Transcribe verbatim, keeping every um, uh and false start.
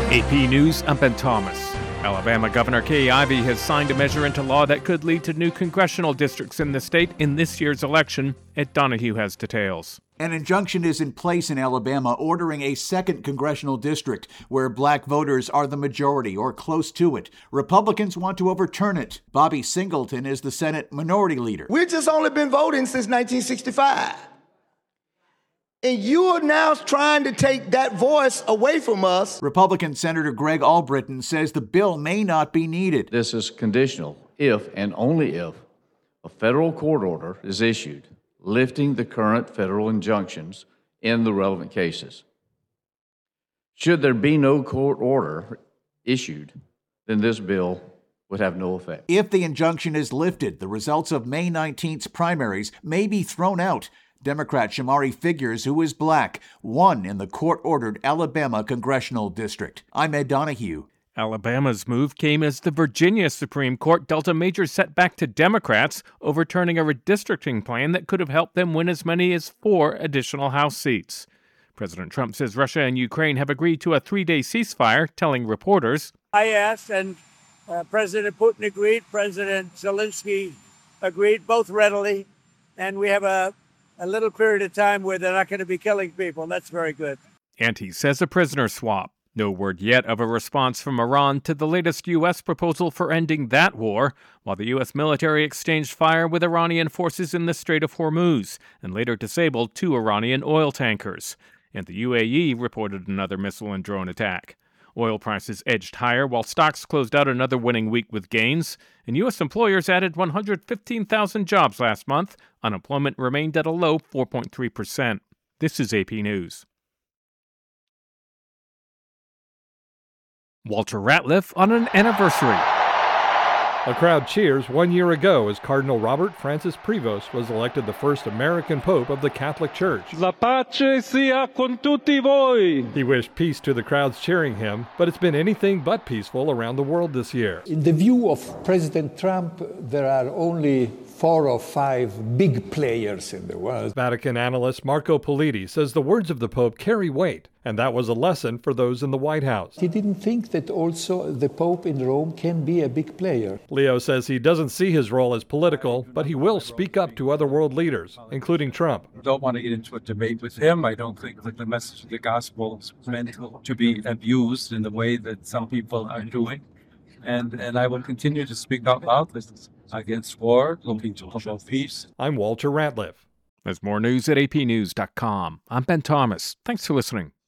A P News, I'm Ben Thomas. Alabama Governor Kay Ivey has signed a measure into law that could lead to new congressional districts in the state in this year's election. Ed Donahue has details. An injunction is in place in Alabama ordering a second congressional district where black voters are the majority or close to it. Republicans want to overturn it. Bobby Singleton is the Senate Minority Leader. We've just only been voting since nineteen sixty-five. And you are now trying to take that voice away from us. Republican Senator Greg Albritton says the bill may not be needed. This is conditional if and only if a federal court order is issued lifting the current federal injunctions in the relevant cases. Should there be no court order issued, then this bill would have no effect. If the injunction is lifted, the results of May nineteenth's primaries may be thrown out. Democrat Shamari Figures, who is black, won in the court-ordered Alabama congressional district. I'm Ed Donahue. Alabama's move came as the Virginia Supreme Court dealt a major setback to Democrats, overturning a redistricting plan that could have helped them win as many as four additional House seats. President Trump says Russia and Ukraine have agreed to a three-day ceasefire, telling reporters, I asked, and uh, President Putin agreed, President Zelensky agreed, both readily, and we have a a little period of time where they're not going to be killing people. That's very good. And he says a prisoner swap. No word yet of a response from Iran to the latest U S proposal for ending that war, while the U S military exchanged fire with Iranian forces in the Strait of Hormuz and later disabled two Iranian oil tankers. And the U A E reported another missile and drone attack. Oil prices edged higher while stocks closed out another winning week with gains, and U S employers added one hundred fifteen thousand jobs last month. Unemployment remained at a low four point three percent. This is A P News. Walter Ratliff on an anniversary. A crowd cheers one year ago as Cardinal Robert Francis Prevost was elected the first American Pope of the Catholic Church. La pace sia con tutti voi. He wished peace to the crowds cheering him, but it's been anything but peaceful around the world this year. In the view of President Trump, there are only four or five big players in the world. Vatican analyst Marco Politi says the words of the Pope carry weight, and that was a lesson for those in the White House. He didn't think that also the Pope in Rome can be a big player. Leo says he doesn't see his role as political, but he will speak up to other world leaders, including Trump. I don't want to get into a debate with him. I don't think that the message of the gospel is meant to be abused in the way that some people are doing. And and I will continue to speak out loudly against war, looking to promote peace. I'm Walter Ratliff. There's more news at A P news dot com. I'm Ben Thomas. Thanks for listening.